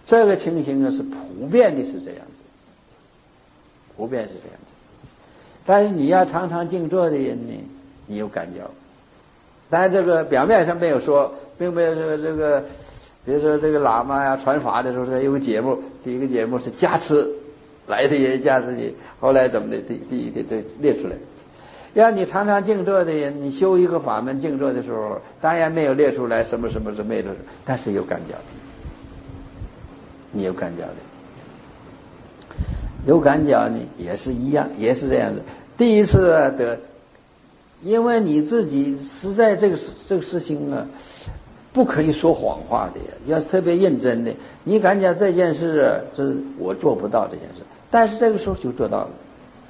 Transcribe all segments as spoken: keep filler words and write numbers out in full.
这个情形呢是普遍的，是这样子，普遍是这样子。但是你要常常静坐的人呢，你有感觉。但是这个表面上没有说，并没有这个这个，比如说这个喇嘛呀传法的时候，他有个节目，第一个节目是加持来的人加持你，后来怎么的，第第一个这列出来。要你常常静坐的人，你修一个法门静坐的时候，当然没有列出来什么什么是没有，但是有感觉，你有感觉的，有感觉呢也是一样，也是这样子。第一次得，因为你自己实在这个这个事情啊，不可以说谎话的呀，要特别认真的。你感觉这件事啊，这我做不到这件事，但是这个时候就做到了。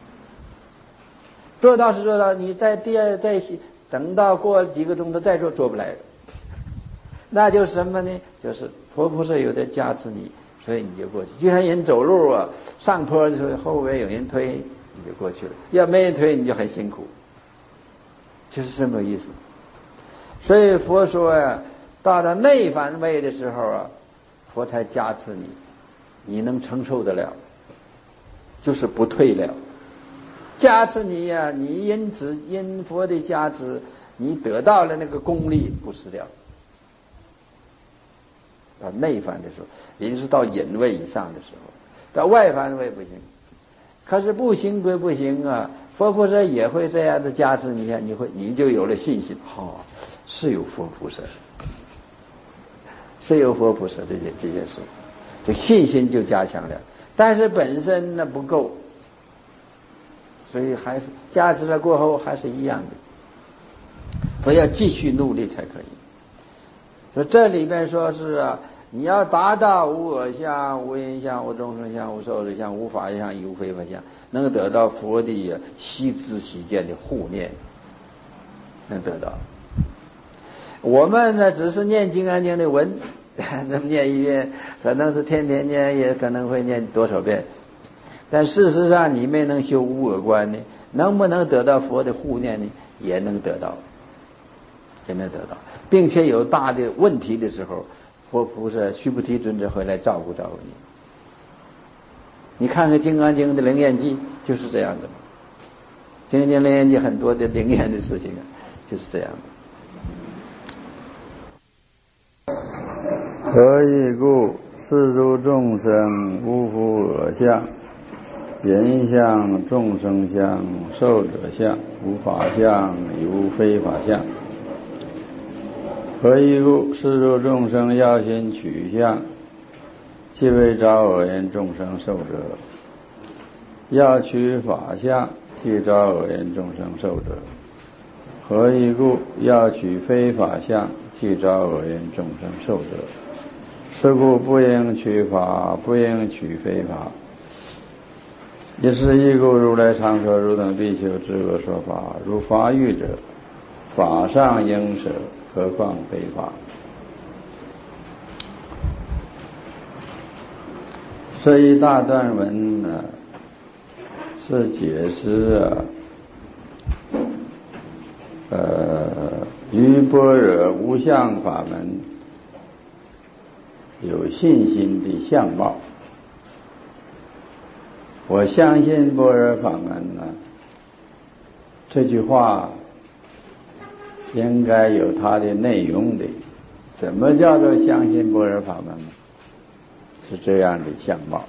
做到是做到，你在第二再等到过几个钟头再做做不来了，那就是什么呢？就是佛菩萨有的加持你，所以你就过去。就像人走路啊，上坡的时候后边有人推，你就过去了；要没人推，你就很辛苦，就是这么意思。所以佛说呀，到了内反位的时候啊，佛才加持你，你能承受得了，就是不退了。加持你呀、啊，你因此因佛的加持，你得到了那个功力，不失掉。到内反的时候，也就是到隐位以上的时候，到外反位不行。可是不行归不行啊，佛菩萨也会这样的加持你看，你会你就有了信心，哦，是有佛菩萨，是有佛菩萨这件这件事，这信心就加强了。但是本身呢不够。所以还是加持了过后还是一样的，所以要继续努力才可以。说这里边说是啊，你要达到无我相、无因相、无众生相、无寿者相、无法相、无非法相，能得到佛的悉知悉见的护念，能得到。我们呢只是念金刚经的文，这么念一遍，可能是天天念，也可能会念多少遍。但事实上你没能修无我观呢，能不能得到佛的护念呢？也能得到，也能得到，并且有大的问题的时候，佛菩萨须菩提尊者会来照顾照顾你。你看看《金刚经》的灵验记就是这样的，《金刚经》灵验记很多的灵验的事情啊，就是这样的。何以故？是诸众生无复我相。人相、众生相、寿者相、无法相、无非法相。何以故？是诸众生要心取相，即为招恶言众生寿者；要取法相，即招恶言众生寿者。何以故？要取非法相，即招恶言众生寿者。是故不应取法，不应取非法。一是一故，如来常说：汝等必修之恶说法，如法欲者，法上应舍，何况非法？这一大段文呢，是解释啊，呃，于般若无相法门有信心的相貌。我相信般若法门呢，这句话应该有它的内容的。怎么叫做相信般若法门呢？是这样的相貌，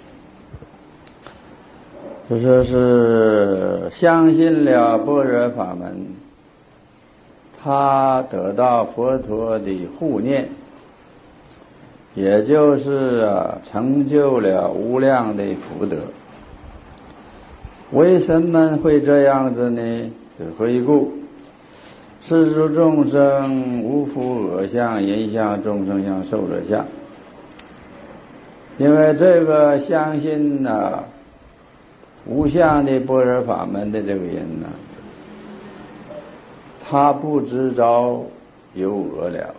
就说是相信了般若法门，他得到佛陀的护念，也就是啊成就了无量的福德。为什么会这样子呢？何以故？是诸众生无复我相、人相、众生相、寿者相。因为这个相信啊无相的般若法门的这个人呢，他不知着有我了，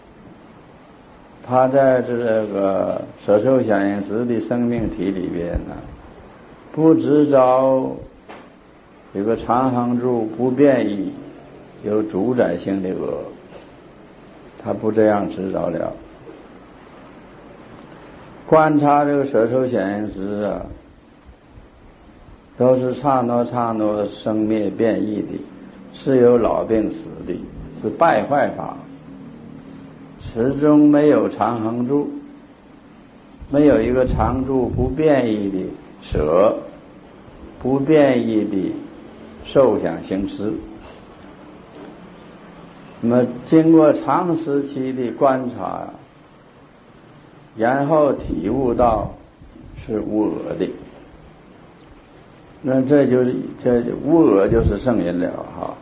他在这个舍受想行识的生命体里边呢，不知着有个常恒住不变异有主宰性的我，他不这样知着了。 观察这个舍受显应时啊，都是刹那刹那生灭变异的，是有老病死的，是败坏法，始终没有常恒住，没有一个常住不变异的舍，不变异的受想行识。那么经过长时期的观察，然后体悟到是无我的，那这就是这无我就是圣人了哈。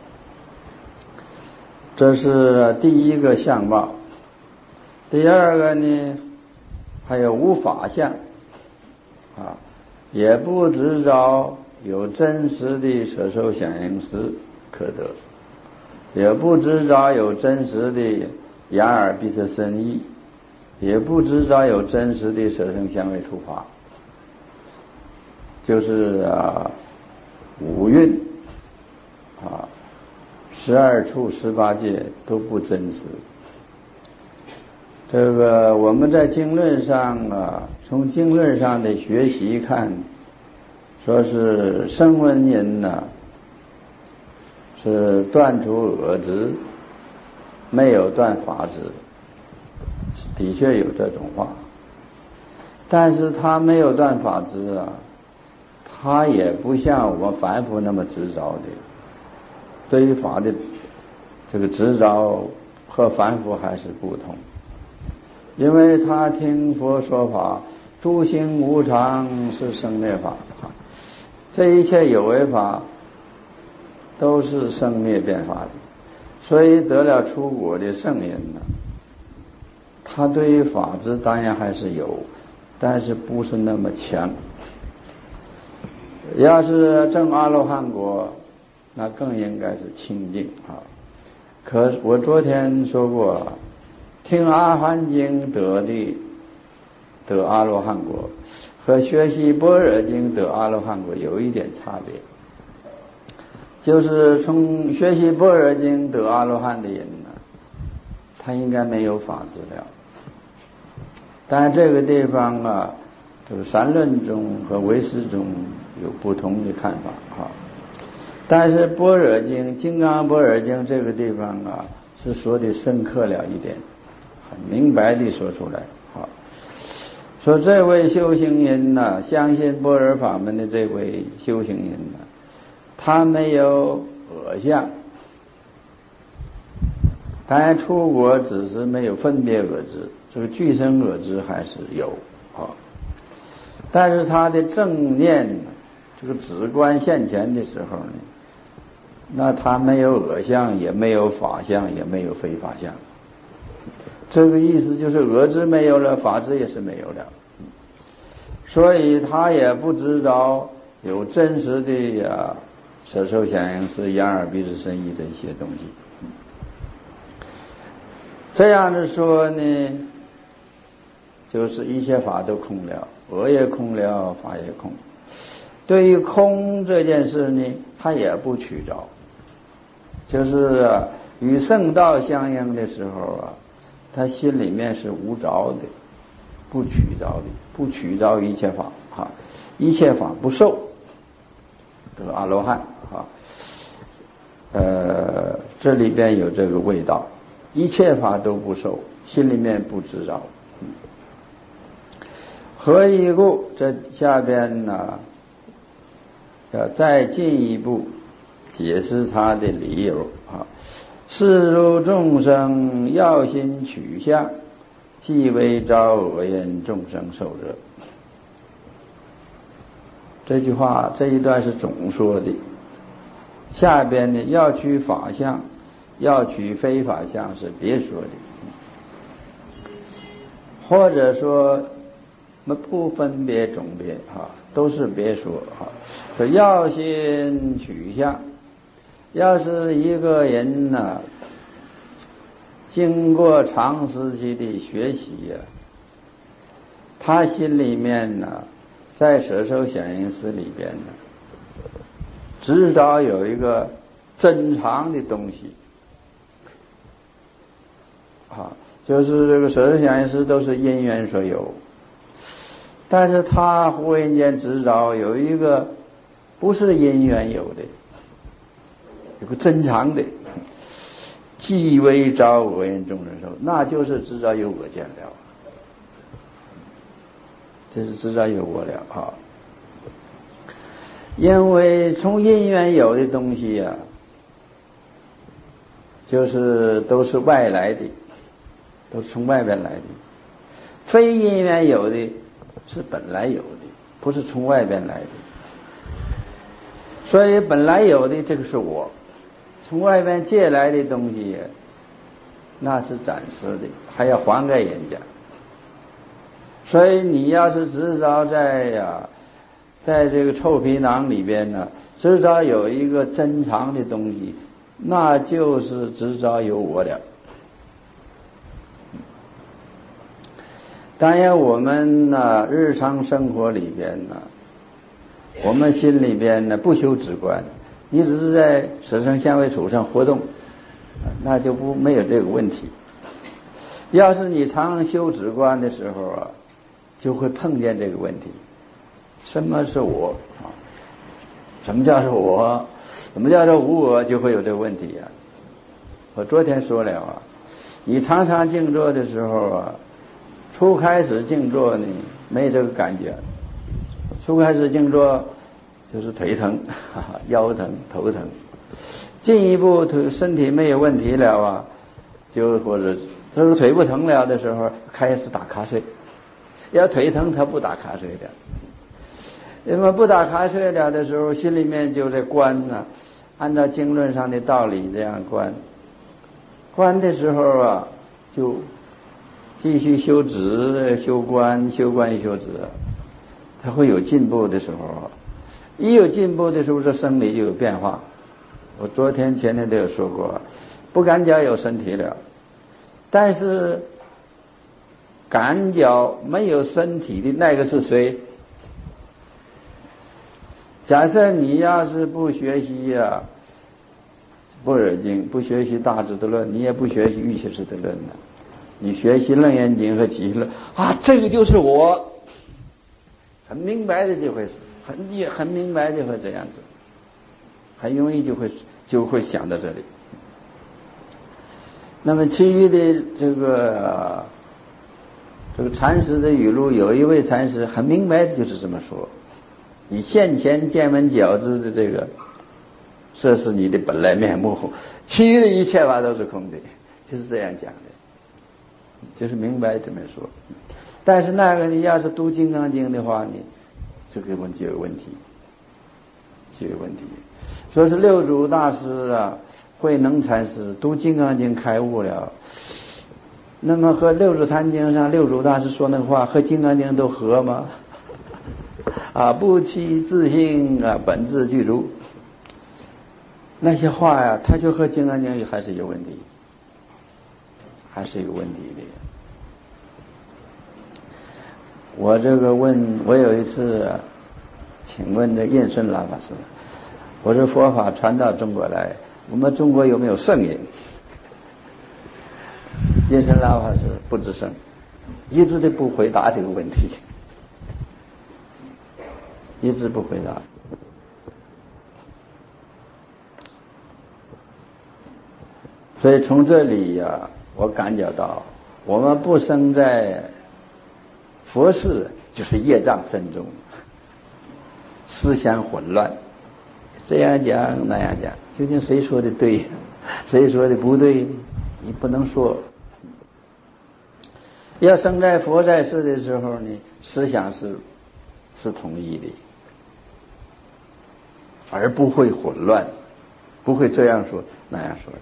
这是第一个相貌。第二个呢，还有无法相啊，也不知道有真实的舍受想行识可得，也不知道有真实的眼耳鼻舌身意，也不知道有真实的舍身香味触法，就是啊五蕴啊十二处十八界都不真实。这个我们在经论上啊，从经论上的学习看，说是声闻人呢是断除我执，没有断法执，的确有这种话，但是他没有断法执啊，他也不像我们凡夫那么执着的，对于法的这个执着和凡夫还是不同。因为他听佛说法，诸行无常是生灭法，这一切有为法都是生灭变法的，所以得了出果的圣人呢，他对于法执当然还是有，但是不是那么强。要是证阿罗汉果，那更应该是清净啊。可我昨天说过，听阿含经得的得阿罗汉果，和学习般若经得阿罗汉果有一点差别，就是从学习般若经得阿罗汉的人呢，他应该没有法执了。但这个地方啊，这个三论中和唯识中有不同的看法哈。但是般若经金刚般若经这个地方啊，是说的深刻了一点，很明白地说出来啊。说这位修行人呢，相信般若法门的这位修行人呢，他没有我相，当然出果只是没有分别我执，这个具身我执还是有啊。但是他的正念这个止观现前的时候呢，那他没有我相，也没有法相，也没有非法相。这个意思就是我执没有了，法执也是没有了，所以他也不知道有真实的呀舍受想行识、眼耳鼻舌身意这些东西。这样的说呢，就是一切法都空了，我也空了，法也空。对于空这件事呢，他也不取着，就是啊与圣道相应的时候啊，他心里面是无着的，不取着的，不取着一切法啊，一切法不受，这个阿罗汉啊，呃，这里边有这个味道，一切法都不受，心里面不知着。何以故？这下边呢，要再进一步解释他的理由啊。是如众生要心取相，即为招恶因众生受者。这句话这一段是总说的，下边呢要取法相，要取非法相是别说的，或者说那不分别种别啊，都是别说啊。说要心取相，要是一个人呢，经过长时期的学习呀、啊，他心里面呢，在舍受想行识里边呢，至少有一个珍藏的东西啊，就是这个舍受想行识都是因缘所有， 但是他忽然间执着有一个不是因缘有的，有个真常的，既为招恶因众生受，那就是执着有我见了，这是执着有我了啊。因为从因缘有的东西呀、啊，就是都是外来的，都是从外边来的；非因缘有的是本来有的，不是从外边来的。所以本来有的这个是我，从外边借来的东西那是暂时的，还要还给人家。所以你要是执着在呀、啊，在这个臭皮囊里边呢，执着有一个珍藏的东西，那就是执着有我了。当然我们呢日常生活里边呢，我们心里边呢不修止观，你只是在舍身香味触上活动，那就不没有这个问题。要是你常修止观的时候啊，就会碰见这个问题。什么是我啊？什么叫做我？什么叫做无我？就会有这个问题啊。我昨天说了啊，你常常静坐的时候啊，初开始静坐呢没这个感觉，初开始静坐就是腿疼、腰疼、头疼，进一步腿身体没有问题了啊，就或者就是腿不疼了的时候，开始打瞌睡。要腿疼他不打瞌睡的，那么不打瞌睡了的时候，心里面就在观呢、啊，按照经论上的道理这样观。观的时候啊，就继续修止、修观、修观、修止，他会有进步的时候。一有进步的时候，这生理就有变化。我昨天、前天都有说过，不感觉有身体了，但是感觉没有身体的那个是谁？假设你要是不学习呀、啊，《般若经》，不学习《大智度论》，你也不学习《瑜伽师地论》的，你学习《楞严经》和《集论》啊，这个就是我，很明白的就会，很也很明白就会这样子，很容易就会就会想到这里。那么其余的这个这个禅师的语录，有一位禅师很明白的就是这么说：你现前见闻觉知的这个，这是你的本来面目，其余的一切法都是空的，就是这样讲的，就是明白这么说。但是那个你要是读《金刚经》的话，你这个问题有问题，就有问题。说是六祖大师啊，慧能禅师读《金刚经》开悟了，那么和六祖坛经上六祖大师说那个话和《金刚经》都合吗？啊，不欺自性啊，本自具足。那些话呀、啊，他就和《金刚经》还是有问题，还是有问题的。我这个问，我有一次、啊、请问这印顺老法师，我说佛法传到中国来，我们中国有没有圣人？印顺老法师不吱声，一直都不回答这个问题，一直不回答。所以从这里呀、啊，我感觉到，我们不生在佛事，就是业障深重，思想混乱，这样讲那样讲，究竟谁说的对，谁说的不对，你不能说。要生在佛在世的时候呢，思想是是统一的，而不会混乱，不会这样说那样说的。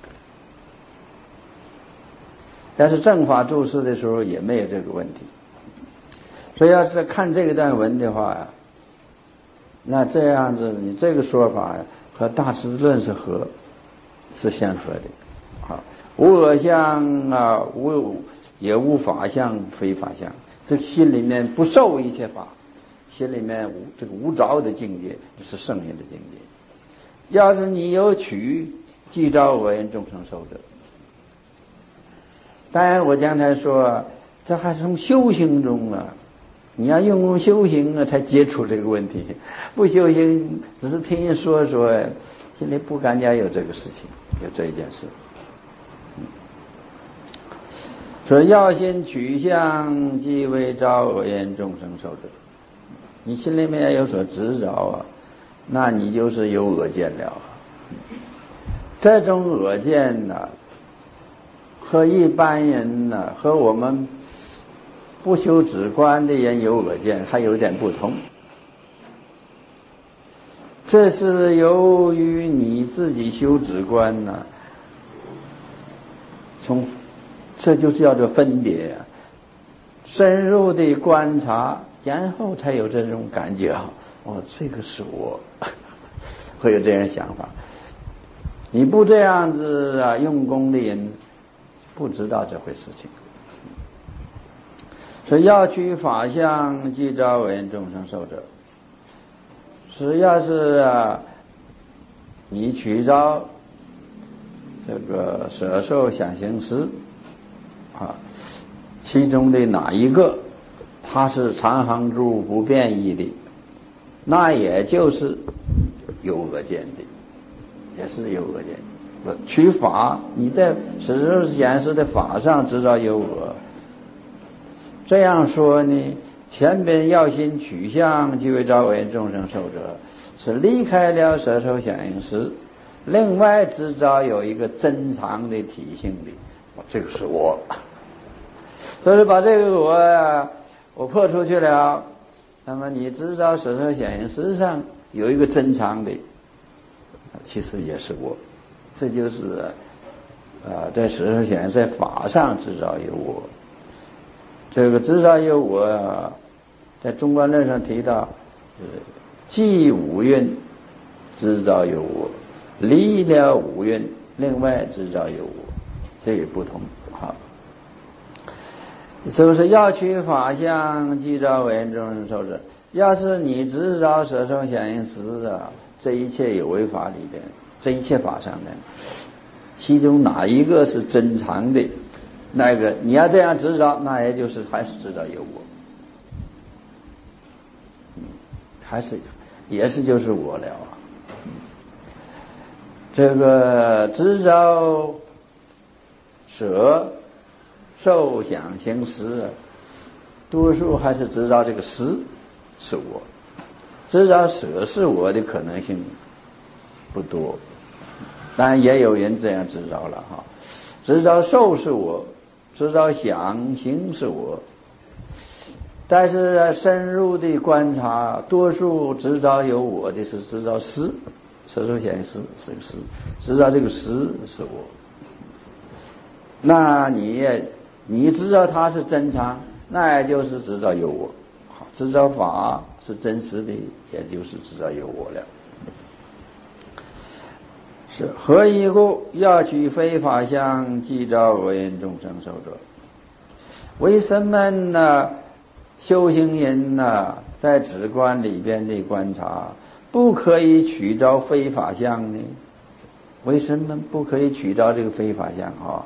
但是正法注释的时候也没有这个问题，所以要是看这一段文的话呀，那这样子你这个说法和大智论是合，是相合的。啊，无我相啊，无也无法相，非法相，这心里面不受一切法，心里面无这个无着的境界是圣贤的境界。要是你有取，即招我言众生受者。当然我刚才说，这还是从修行中啊你要用功修行啊，才接触这个问题。不修行，只是听人说说，心里不敢讲有这个事情，有这一件事。说要心取向，即为招恶言众生受者。你心里面有所执着啊，那你就是有恶见了。这种恶见呢，和一般人呢，和我们不修止观的人有恶见还有点不同。这是由于你自己修止观呢，从这就是叫做分别啊，深入的观察，然后才有这种感觉啊，哦，这个是我，会有这样想法。你不这样子啊，用功的人不知道这回事情。所以要取法相，即招恶言众生受者。只要是啊，你取着这个舍受想行识啊，其中的哪一个它是常恒住不变异的，那也就是有恶见的，也是有恶见。取法，你在舍受想行识的法上知道有恶，这样说呢，前边要心取向，即为招恶言众生受者，是离开了舍受想行识，另外知道有一个真常的体性的，这个是我。所以把这个我啊，我破出去了，那么你知道舍受想行识上有一个真常的，其实也是我。这就是啊，在舍受想行识在法上知道有我。这个知道有我，在中观论上提到，即五蕴知道有我，离了五蕴，另外知道有我，这也不同。好，就是要取法相，即招恶言众生受者。要是你知道舍受想行识啊，这一切有为法里边，这一切法上面，其中哪一个是真常的？那个你要这样知道，那也就是还是知道有我，嗯，还是也是就是我了啊。这个知道舍受想行识，多数还是知道这个识是我，知道舍是我的可能性不多，当然也有人这样知道了哈。知道受是我，知道想行是我，但是深入的观察，多数知道有我的是知道识，舍受想行识是个识，知道这个识是我。那你也你知道它是真常，那也就是知道有我。好，知道法是真实的，也就是知道有我了。是何以故？要取非法相，即招恶言众生受者。为什么呢？修行人呢，在止观里边的观察，不可以取着非法相呢？为什么不可以取着这个非法相啊？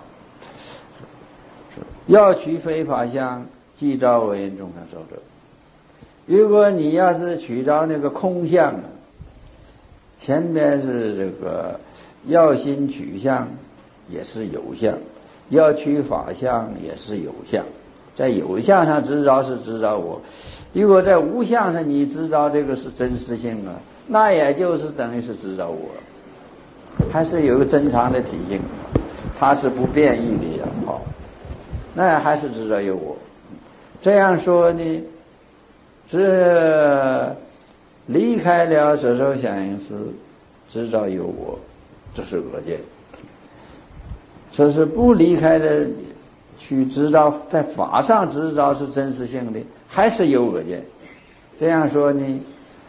要取非法相，即招恶言众生受者。如果你要是取着那个空相，前边是这个要心取向，也是有相；要取法相，也是有相。在有相上知道是知道我，如果在无相上你知道这个是真实性啊，那也就是等于是知道我，还是有一个真常的体性，它是不变异的呀。好，那还是知道有我。这样说呢，是离开了舍受想行识，知道有我，这是恶见。这是不离开的去知道，在法上知道是真实性的，还是有恶见。这样说呢，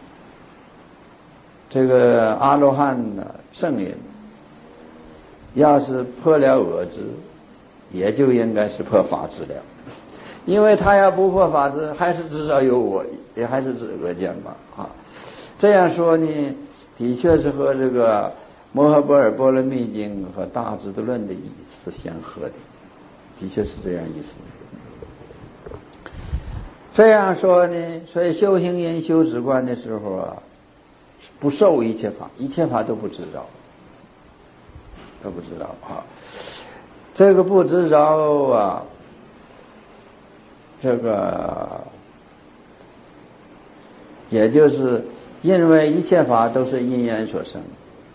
这个阿罗汉的圣人，要是破了我执，也就应该是破法执了。因为他要不破法执，还是知道有我，也还是恶见吧啊。这样说呢，的确是和这个摩诃般若波罗蜜经和大智度论的意思相合的，的确是这样意思。 这样说呢，所以修行人修止观的时候啊，不受一切法，一切法都不知道，都不知道啊。这个不知道啊，这个也就是因为一切法都是因缘所生，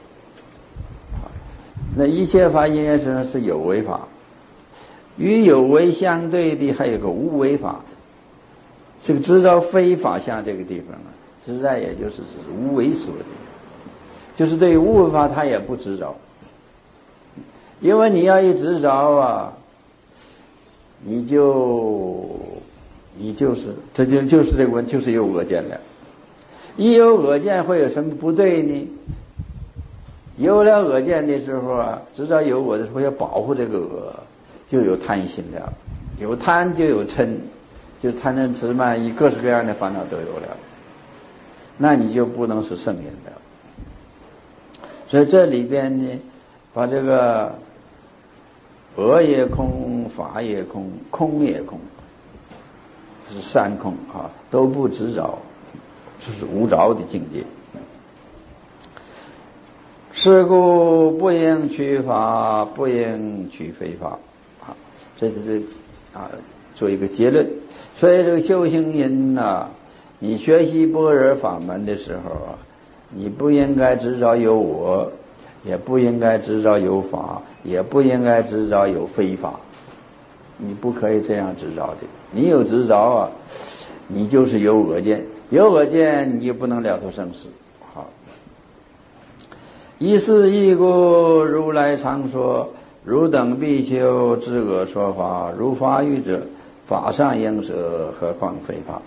那一切法因缘所生是有为法，与有为相对的还有个无为法。这个知道非法相这个地方啊，实在也就是指无为说的，就是对于无为法他也不知道，因为你要一知道啊，你就你就是这就就是这个问题，就是有恶见了。一有恶见会有什么不对呢？有了恶见的时候啊，知道有我的时候要保护这个恶，就有贪心了，有贪就有嗔。就贪嗔痴慢疑各式各样的烦恼都有了，那你就不能是圣人了。所以这里边呢，把这个恶也空，法也空，空也空，是三空啊，都不执着，这是无着的境界。是故不应取法，不应取非法啊，这就是啊做一个结论。所以这个修行人呐、啊，你学习般若法门的时候啊，你不应该知道有我，也不应该知道有法，也不应该知道有非法，你不可以这样知道的。你有知道啊，你就是有我见，有我见你就不能了脱生死。好，一是一故，如来常说：汝等比丘知恶说法，如法语者，法上应舍，何况非法？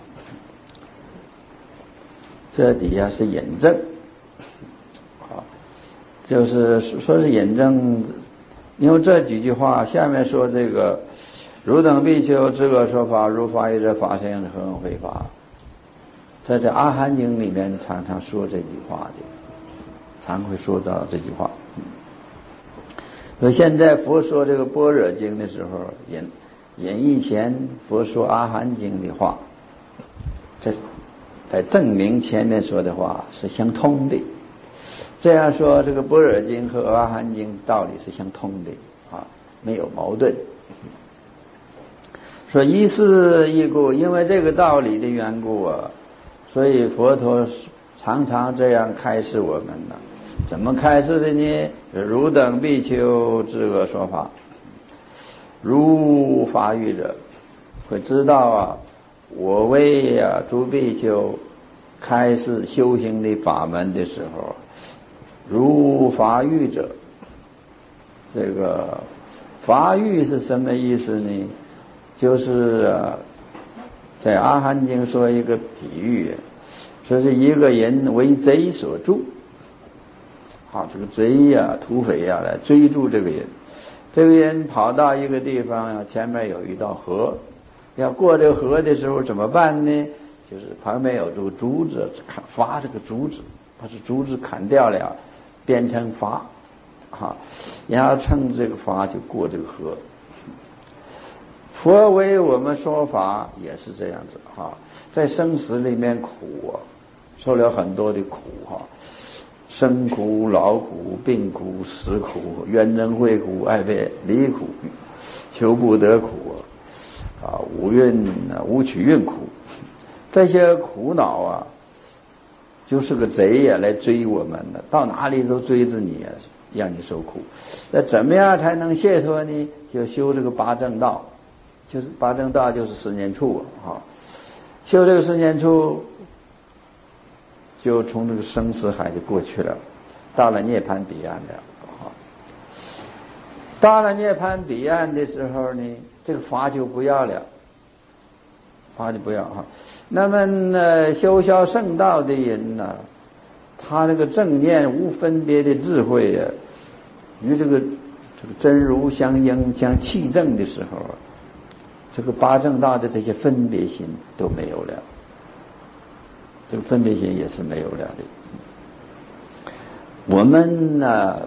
这底下是引证，啊，就是说是引证，因为这几句话下面说这个汝等比丘知恶说法，如法语者，法上应舍，何况非法？在这阿含经里面常常说这句话的，常会说到这句话。所以现在佛说这个般若经的时候，引引以前佛说阿含经的话，这来证明前面说的话是相通的。这样说，这个般若经和阿含经道理是相通的啊，没有矛盾。说一是一故，因为这个道理的缘故啊，所以佛陀常常这样开示我们呢。怎么开示的呢？汝等比丘知恶说法，如法语者，会知道啊，我为啊诸比丘开示修行的法门的时候，如法语者，这个法语是什么意思呢？就是啊，在阿含经说一个比喻，说是一个人为贼所助。好，这个贼呀、土匪呀、啊、来追逐这个人，这个人跑到一个地方啊，前面有一道河，要过这个河的时候怎么办呢？就是旁边有这个竹子，砍伐这个竹子，把这竹子砍掉了，变成筏，哈，然后乘这个筏就过这个河。佛为我们说法也是这样子哈，在生死里面苦啊，受了很多的苦哈。生苦、老苦、病苦、死苦、冤憎会苦、爱别离苦、求不得苦啊，五蕴啊、五取蕴苦，这些苦恼啊，就是个贼呀、啊、来追我们的，到哪里都追着你啊，让你受苦。那怎么样才能解脱呢？就修这个八正道，就是八正道就是十念处啊，修这个十念处。就从这个生死海就过去了，到了涅槃彼岸了。到了涅槃彼岸的时候呢，这个法就不要了，法就不要哈。那么呢，修销圣道的人呢，他这个正念无分别的智慧啊，与这个这个真如相应相契正的时候，这个八正道的这些分别心都没有了。这个分别心也是没有了的。我们呢，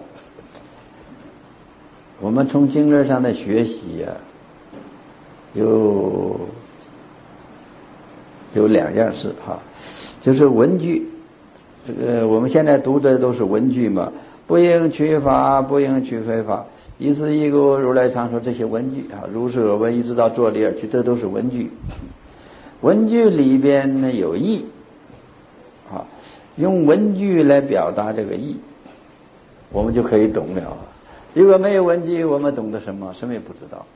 我们从经论上的学习啊，有有两样事哈，就是文句，这个我们现在读的都是文句嘛，不应取法，不应取非法。一是一个如来常说这些文句啊，如是我闻一直到作理而去，这都是文句。文句里边呢有义啊，用文句来表达这个义，我们就可以懂了。如果没有文句，我们懂得什么？什么也不知道。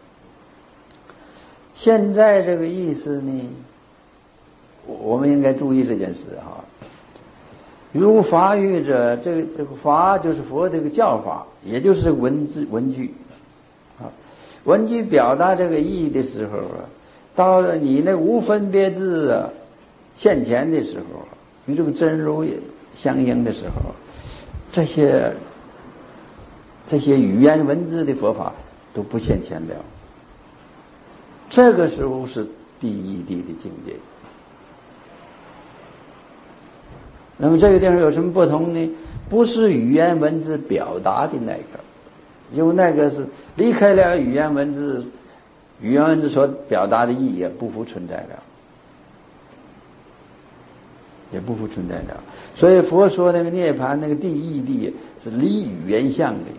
现在这个意思呢，我们应该注意这件事哈。如法语者，这个这个法就是佛这个教法，也就是文字文句啊。文句表达这个意义的时候啊，到了你那无分别智啊现前的时候，与这个真如相应的时候，这些这些语言文字的佛法都不现前了。这个时候是第一地的境界。那么这个地方有什么不同呢？不是语言文字表达的那个，因为那个是离开了语言文字，语言文字所表达的意义也不复存在了，也不复存在了。所以佛说那个涅槃那个第一地是离语言相的。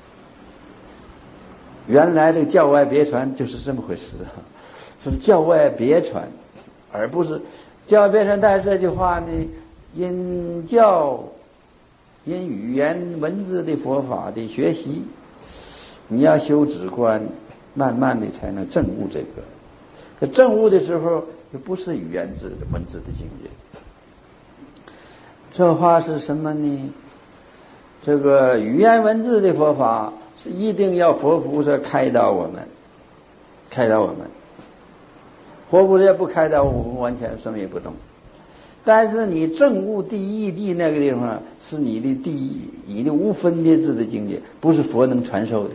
原来这个教外别传就是这么回事，是教外别传，而不是教外别传。但是这句话呢，因教因语言文字的佛法的学习，你要修止观，慢慢的才能证悟这个。可证悟的时候，就不是语言字文字的境界。这话是什么呢？这个语言文字的佛法是一定要佛菩萨开导我们，开导我们。佛菩萨不开导我们，完全什么也不懂。但是你证悟第一地那个地方是你的第一，你的无分别智的境界，不是佛能传授的。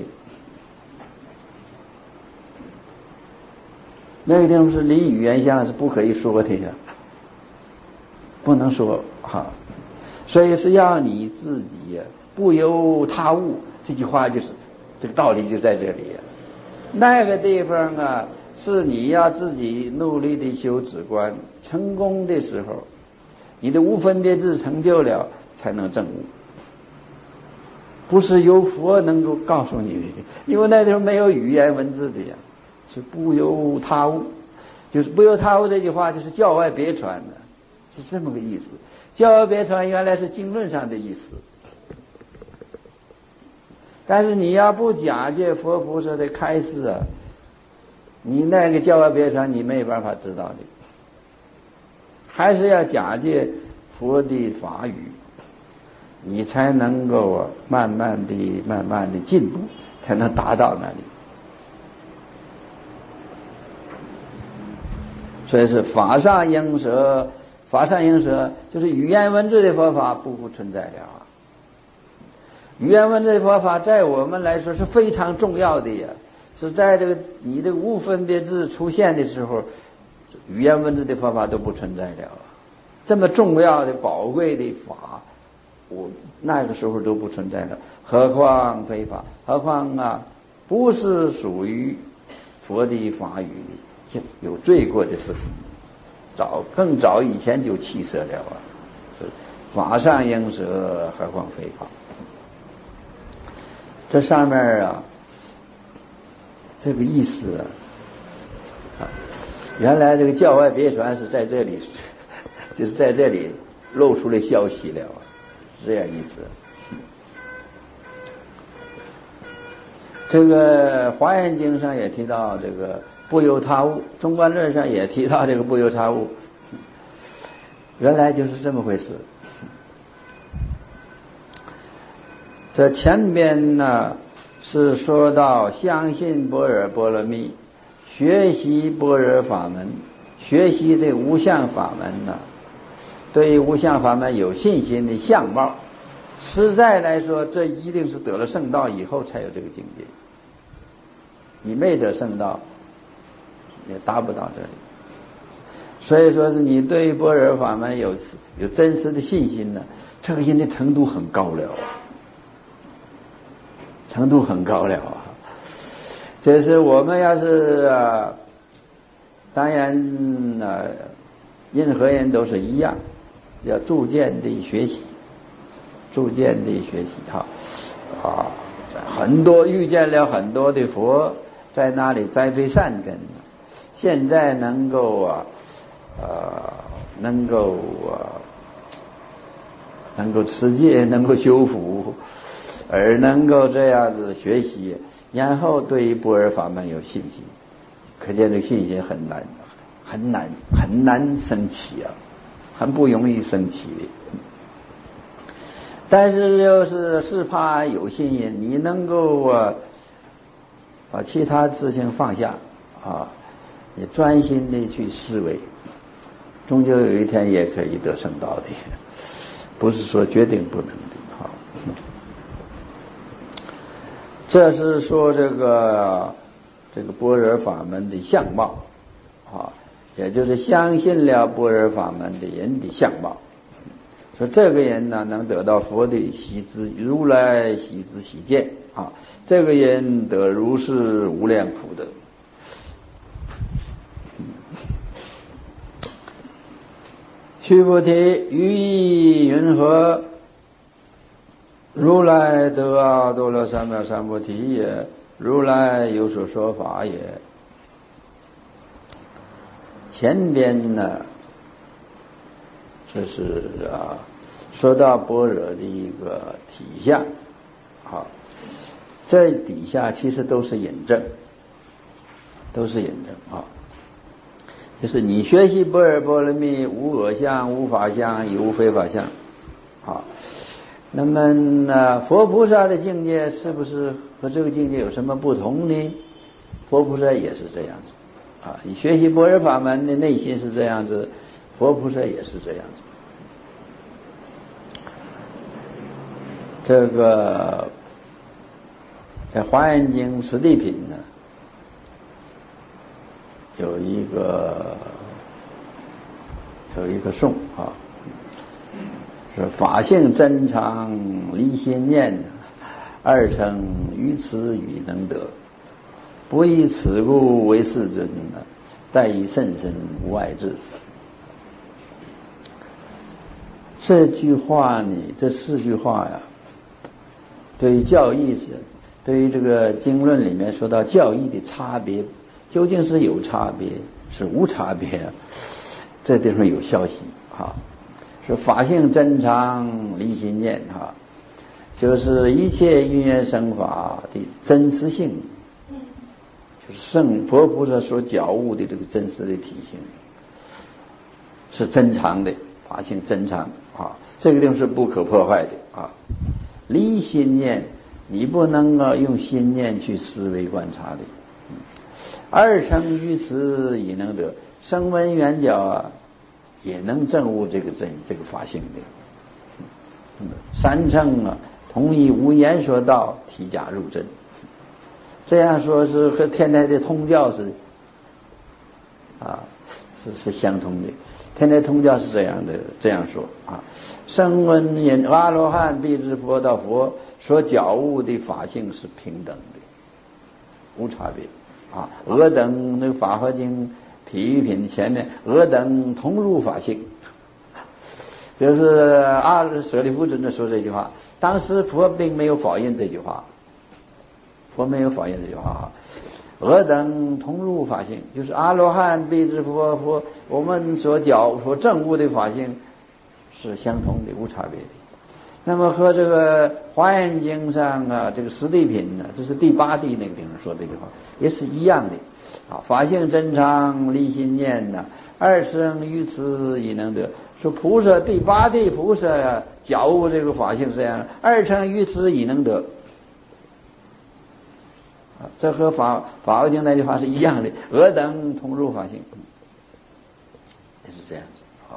那个地方是离语言相是不可以说的呀，不能说哈。所以是要你自己不由他悟，这句话就是这个道理就在这里。那个地方啊，是你要自己努力的修止观，成功的时候，你的无分别智成就了，才能证悟。不是由佛能够告诉你的，因为那地方没有语言文字的呀，是不由他悟，就是不由他悟这句话就是教外别传的，是这么个意思。教外别传原来是经论上的意思，但是你要不假借佛菩萨的开示啊，你那个教外别传你没办法知道的，还是要假借佛的法语，你才能够啊慢慢的慢慢的进步，才能达到那里。所以是法上应舍，法上应舍就是语言文字的佛法不复存在了。语言文字的佛法在我们来说是非常重要的呀，是在这个你的无分别智出现的时候，语言文字的佛法都不存在了。这么重要的宝贵的法，我那个时候都不存在了，何况非法？何况啊，不是属于佛的法语，就有罪过的事情，早更早以前就弃舍了啊。法上应舍，何况非法？这上面啊，这个意思啊，原来这个教外别传是在这里，就是在这里露出了消息了啊，这样意思。这个《华严经》上也提到这个不由他悟，《中观论》上也提到这个不由他悟，原来就是这么回事。这前边呢是说到相信般若波罗蜜，学习般若法门，学习这无相法门呢，对于无相法门有信心的相貌，实在来说，这一定是得了圣道以后才有这个境界。你没得圣道，也达不到这里。所以说是你对于般若法门有有真实的信心呢，这个信的程度很高了啊。程度很高了啊！这是我们要是、啊、当然啊， 任何人都是一样，要逐渐的学习，逐渐的学习哈啊，很多遇见了很多的佛，在那里栽培善根，现在能够啊呃能够啊能够持戒，能够修福，而能够这样子学习，然后对于般若法门有信心，可见这个信心很难很难很难升起啊，很不容易升起的。但是就是是怕有信心，你能够啊把其他事情放下啊，你专心的去思维，终究有一天也可以得圣道的，不是说决定不能的哈。这是说这个这个般若法门的相貌啊，也就是相信了般若法门的人的相貌。说这个人呢，能得到佛的喜之如来喜之喜见啊，这个人得如是无量福德。须菩提，于意云何？如来得阿多罗三藐三菩提也，如来有所说法也。前边呢，这是啊，说到般若的一个体相，好，这底下其实都是引证，都是引证啊。就是你学习般若波罗蜜，无我相，无法相，也无非法相，好。那么呢，佛菩萨的境界是不是和这个境界有什么不同呢？佛菩萨也是这样子啊，你学习般若法门的内心是这样子，佛菩萨也是这样子。这个在《华严经》十地品呢，有一个有一个颂啊，是法性真常离心念，二乘于此语能得，不以此故为世尊，待以甚深无碍智。这句话呢，这四句话呀，对于教义是，对于这个经论里面说到教义的差别，究竟是有差别是无差别啊？这地方有消息啊，是法性真常离心念啊，就是一切因缘生法的真实性，就是圣佛菩萨所觉悟的这个真实的体性是真常的，法性真常啊，这个地方是不可破坏的啊。离心念，你不能够用心念去思维观察的。二乘于此已能得，声闻缘觉啊，也能证悟这个真这个法性的。三乘啊，同以无言说道，体假入真。这样说是和天台的通教是啊，是是相通的。天台通教是这样的这样说啊，声闻缘阿罗汉必知佛道佛所觉悟的法性是平等的，无差别啊。尔等那个法华经体育品前面，尔等同入法性，就是阿舍利弗尊者说这句话，当时佛并没有否认这句话，佛没有否认这句话。尔等同入法性，就是阿罗汉必知佛佛我们所觉所证悟的法性是相同的，无差别的。那么和这个华严经上啊，这个十地品呢，这是第八地那个地方说这句话，也是一样的啊。法性真常离心念呢，二乘于此已能得。说菩萨第八地菩萨啊，觉悟这个法性是这样，二乘于此已能得。这和法法华经那句话是一样的，尔等同入法性，也是这样子。好，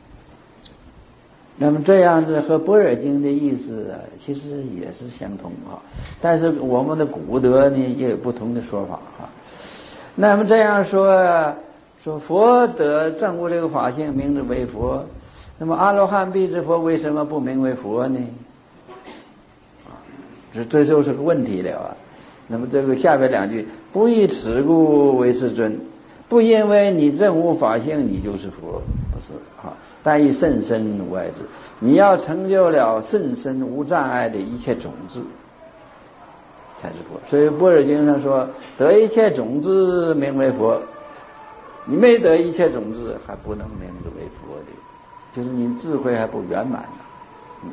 那么这样子和般若经的意思啊，其实也是相同啊，但是我们的古德呢也有不同的说法啊。那么这样说，说佛得证悟这个法性，名之为佛。那么阿罗汉必知佛为什么不名为佛呢？啊，这这就是个问题了啊。那么这个下边两句，不以此故为世尊， 不因为你证悟法性你就是佛，不是啊。但以甚深无碍智，你要成就了甚深无障碍的一切种子，才是佛。所以般若经上说，得一切种子名为佛。你没得一切种子，还不能名字为佛的，就是你智慧还不圆满呢。嗯，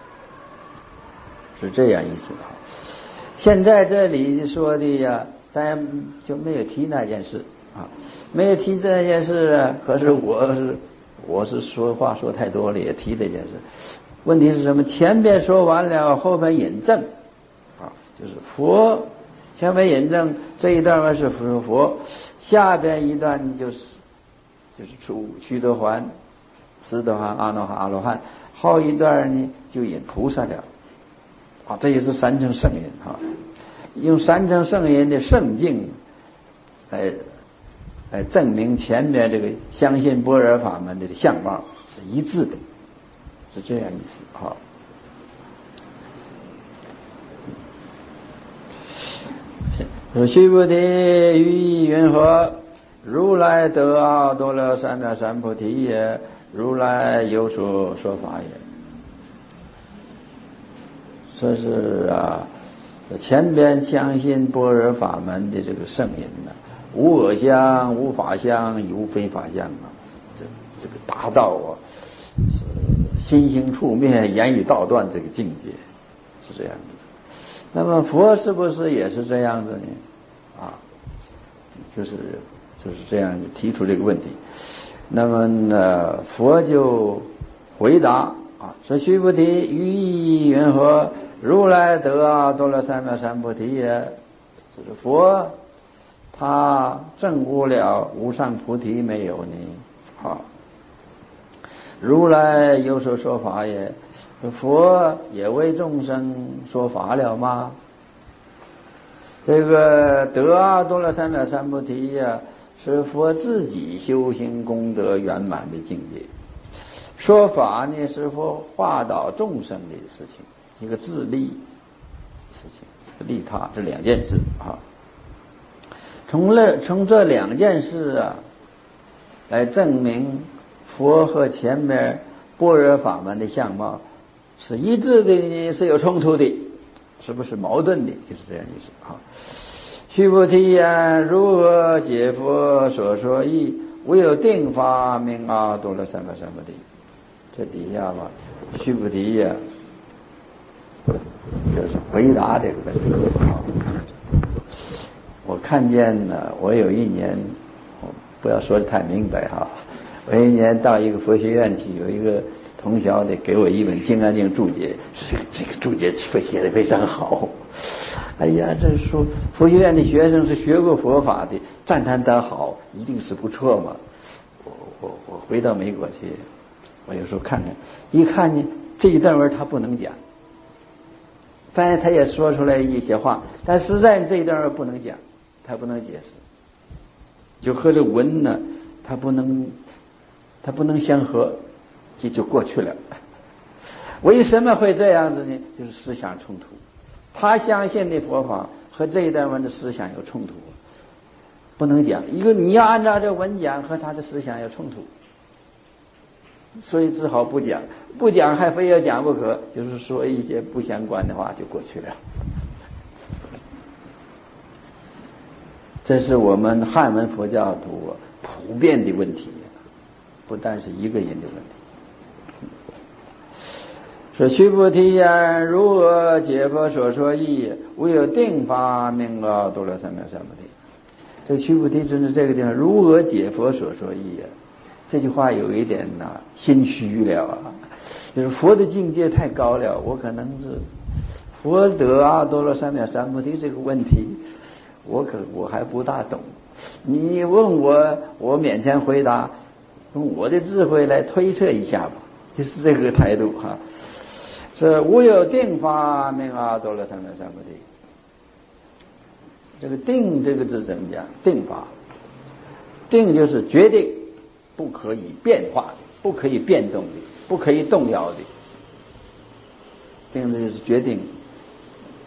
是这样意思啊。现在这里说的呀，当然就没有提那件事啊，没有提这件事啊。可是我是我是说话说太多了，也提这件事。问题是什么？前边说完了，后边引证啊，就是佛。前面引证这一段是佛佛，下边一段就是就是出须陀洹、斯陀含、阿那含、阿罗汉，后一段呢就引菩萨了啊，这也是三乘圣人啊，用三乘圣人的圣境来来证明前面这个相信般若法门的相貌是一致的，是这样意思啊。说须菩提，于意云何？如来得阿耨多罗三藐三菩提也。如来有所说法也。说是啊，前边相信般若法门的这个圣人呢、啊，无我相，无法相，无非法相啊，这这个达到啊，是心行处灭，言语道断这个境界，是这样的。那么佛是不是也是这样子呢？啊，就是就是这样提出这个问题。那么呢，佛就回答啊，说须菩提，于意云何？如来得阿耨多罗三藐三菩提也。就是佛他证悟了无上菩提没有呢？好，如来有所说法也。佛也为众生说法了吗？这个得阿耨多罗三藐三菩提呀，是佛自己修行功德圆满的境界。说法呢，是佛化导众生的事情，一个自利事情，利他，这两件事啊。从这从这两件事啊，来证明佛和前面般若法门的相貌是一致的呢，是有冲突的，是不是矛盾的？就是这样意思啊。须菩提言：如何解佛所说义？唯有定法名阿耨多罗三藐三菩提。这底下嘛，须菩提呀、啊，就是回答这个问题啊。我看见呢，我有一年，我不要说的太明白哈，我有一年到一个佛学院去，有一个同学的给我一本《金刚经》注解，这个这个注解写的非常好。哎呀，这说佛学院的学生是学过佛法的，赞叹他好，一定是不错嘛。我我我回到美国去，我有时候看看，一看呢这一段文他不能讲，当然他也说出来一些话，但实在这一段文不能讲，他不能解释，就和这文呢，他不能他不能相合，就就过去了。为什么会这样子呢？就是思想冲突。他相信的佛法和这一段文的思想有冲突，不能讲。一个你要按照这文讲，和他的思想有冲突，所以只好不讲。不讲还非要讲不可，就是说一些不相关的话就过去了。这是我们汉文佛教徒普遍的问题，不但是一个人的问题。说须菩提言：如何解佛所说义？唯有定法名阿耨多罗三藐三菩提。这须菩提尊者这个地方，如何解佛所说义啊？这句话有一点呐、啊、心虚了啊，就是佛的境界太高了，我可能是佛得阿耨多罗三藐三菩提这个问题，我可我还不大懂。你问我，我勉强回答，用我的智慧来推测一下吧，就是这个态度哈。是无有定法名阿耨多罗三藐三菩提。这个定这个字怎么讲？定法，定就是决定，不可以变化的，不可以变动的，不可以动摇的。定的就是决定。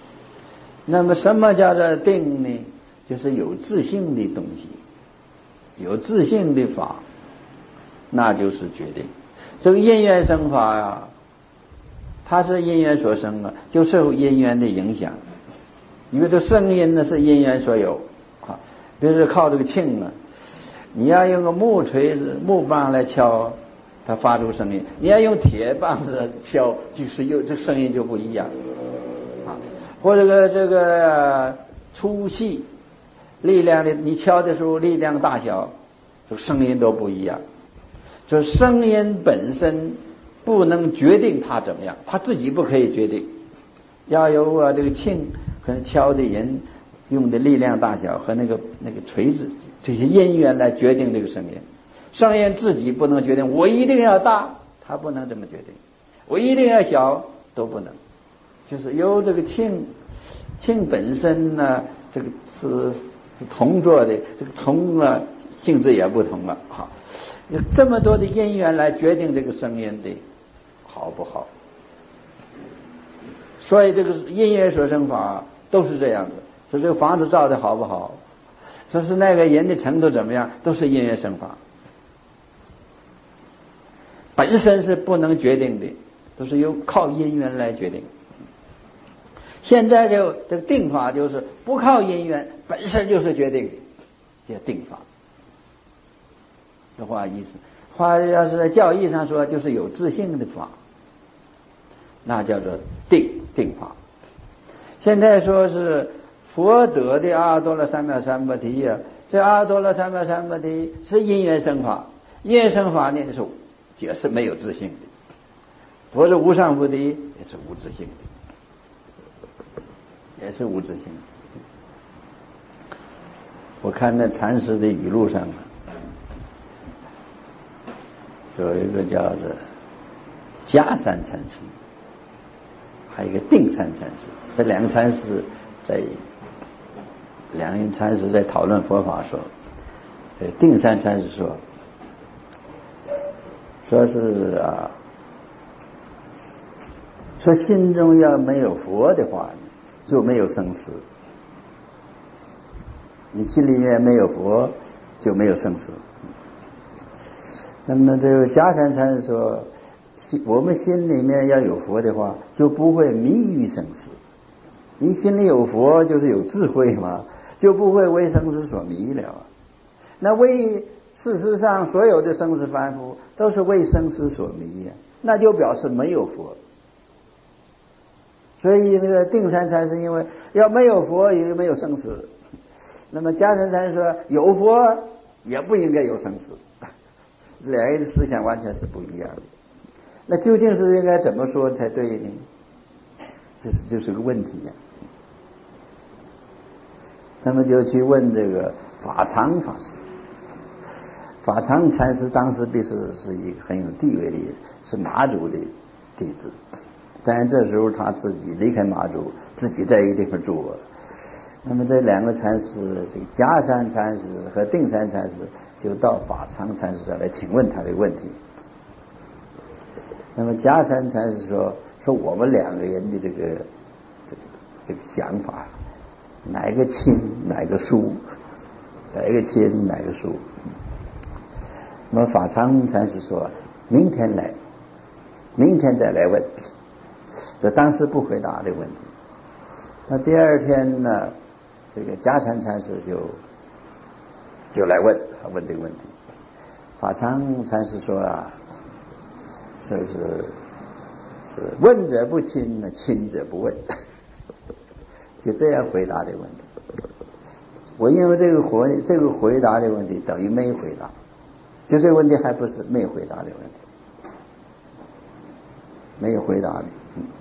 那么什么叫做定呢？就是有自性的东西， 有自性的法，那就是决定。这个因缘生法呀，它是因缘所生啊，就受因缘的影响。因为这声音呢是因缘所有啊，比如说靠这个磬啊，你要用个木锤子、木棒来敲，它发出声音；你要用铁棒子敲，就是又这声音就不一样啊。或者个这个粗细力量的，你敲的时候力量大小，这声音都不一样。这声音本身不能决定它怎么样，它自己不可以决定，要由啊这个磬和敲的人用的力量大小和那个那个锤子这些因缘来决定这个声音。声音自己不能决定，我一定要大，它不能这么决定；我一定要小，都不能。就是由这个磬磬本身呢，这个是是铜做的，这个铜啊性质也不同了，好。有这么多的因缘来决定这个声音的好不好，所以这个因缘所生法都是这样的。说这个房子造的好不好，说是那个人的程度怎么样，都是因缘生法，本身是不能决定的，都是由靠因缘来决定。现在就这个定法就是不靠因缘，本身就是决定的，叫定法。这话意思，话要是在教义上说，就是有自性的法，那叫做定定法。现在说是佛得的阿耨多罗三藐三菩提呀，这阿耨多罗三藐三菩提是因缘生法，因缘生法呢是也是没有自性的。佛是无上菩提也是无自性的，也是无自性的。我看那禅师的语录上有一个叫做迦山禅师，还有一个定山禅师。这两个禅师在两个禅师在讨论佛法说，定山禅师说，说是啊，说心中要没有佛的话，就没有生死。你心里面没有佛，就没有生死。那么这个迦山禅师说，我们心里面要有佛的话，就不会迷于生死。你心里有佛，就是有智慧嘛，就不会为生死所迷了。那为事实上所有的生死凡夫都是为生死所迷呀，那就表示没有佛。所以那个定山禅师因为要没有佛也没有生死，那么迦山禅师说有佛也不应该有生死，两个思想完全是不一样的。那究竟是应该怎么说才对呢？这是就是个问题呀。那么就去问这个法常法师。法常禅师当时必是是一个很有地位的，是马祖的弟子，但是这时候他自己离开马祖，自己在一个地方住了。那么这两个禅师，这个迦山禅师和定山禅师就到法常禅师这来请问他的问题。那么迦山禅师说说我们两个人的这个这个这个想法，哪个轻哪个疏，哪个轻哪个疏。那么法常禅师说明天来，明天再来问。这当时不回答这个问题。那第二天呢，这个迦山禅师就就来问，问这个问题。法常禅师说啊，说是是问者不亲呢，亲者不问，就这样回答这个问题。我认为这个回这个回答这个问题等于没回答，就这个问题还不是没回答这个问题，没有回答的。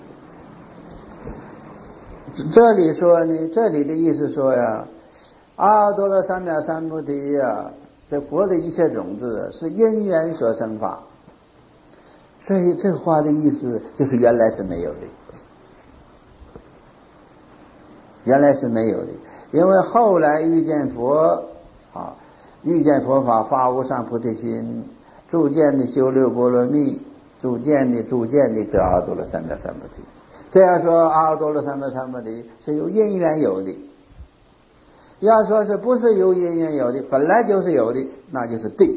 这里说呢，这里的意思说呀，阿耨多罗三藐三菩提呀，这佛的一切种子是因缘所生法。所以这话的意思就是原来是没有的，原来是没有的，因为后来遇见佛啊，遇见佛法，发无上菩提心，逐渐的修六波罗蜜，逐渐的逐渐的得阿耨多罗三藐三菩提。这样说阿耨多罗三藐三菩提是由因缘有的， 要说是不是有因缘有的，本来就是有的，那就是定，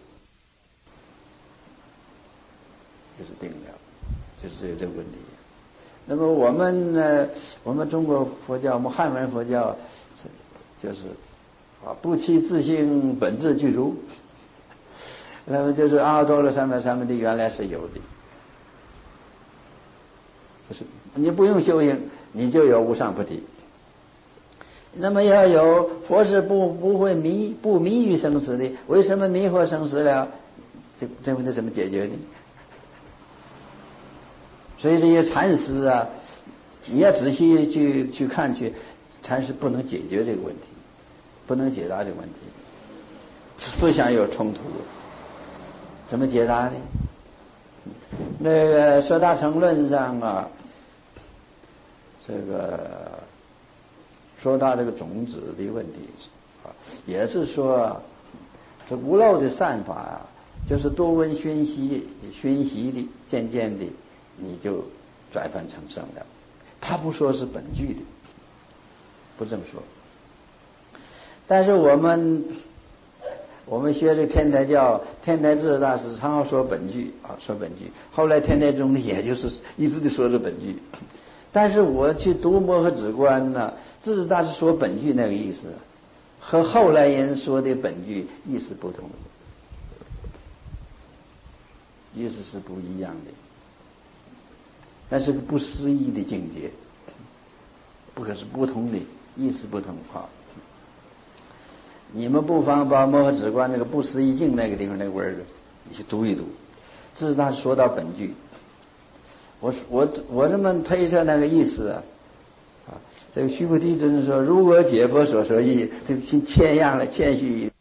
就是定了，就是这个这个问题。那么我们呢，我们中国佛教，我们汉文佛教，就是啊，不弃自性本自具足。那么就是阿多罗三藐三菩提原来是有的，就是你不用修行，你就有无上菩提。那么要有佛是不不会迷不迷于生死的，为什么迷惑生死了？这这问题怎么解决呢？所以这些禅师啊，你要仔细去去看去，禅师不能解决这个问题，不能解答这个问题，思想有冲突，怎么解答呢？那个《说大乘论》上啊，这个说到这个种子的问题啊，也是说这无漏的善法啊，就是多闻熏习熏习的，渐渐的你就转凡成圣了。他不说是本具的，不这么说。但是我们我们学这天台教，天台智大师常常说本具啊，说本具。后来天台宗也就是一直的说是本具。但是我去读摩诃止观呢，智大师说本具那个意思，和后来人说的本具意思不同，意思是不一样的。那是个不思议的境界，不可是不同的意思不同啊。你们不妨把摩诃止观那个不思议境那个地方那个文儿，你去读一读。智大师说到本具，我我我这么推测那个意思啊，啊，这个须菩提尊者说，如果解佛所说义，这个谦让了谦虚。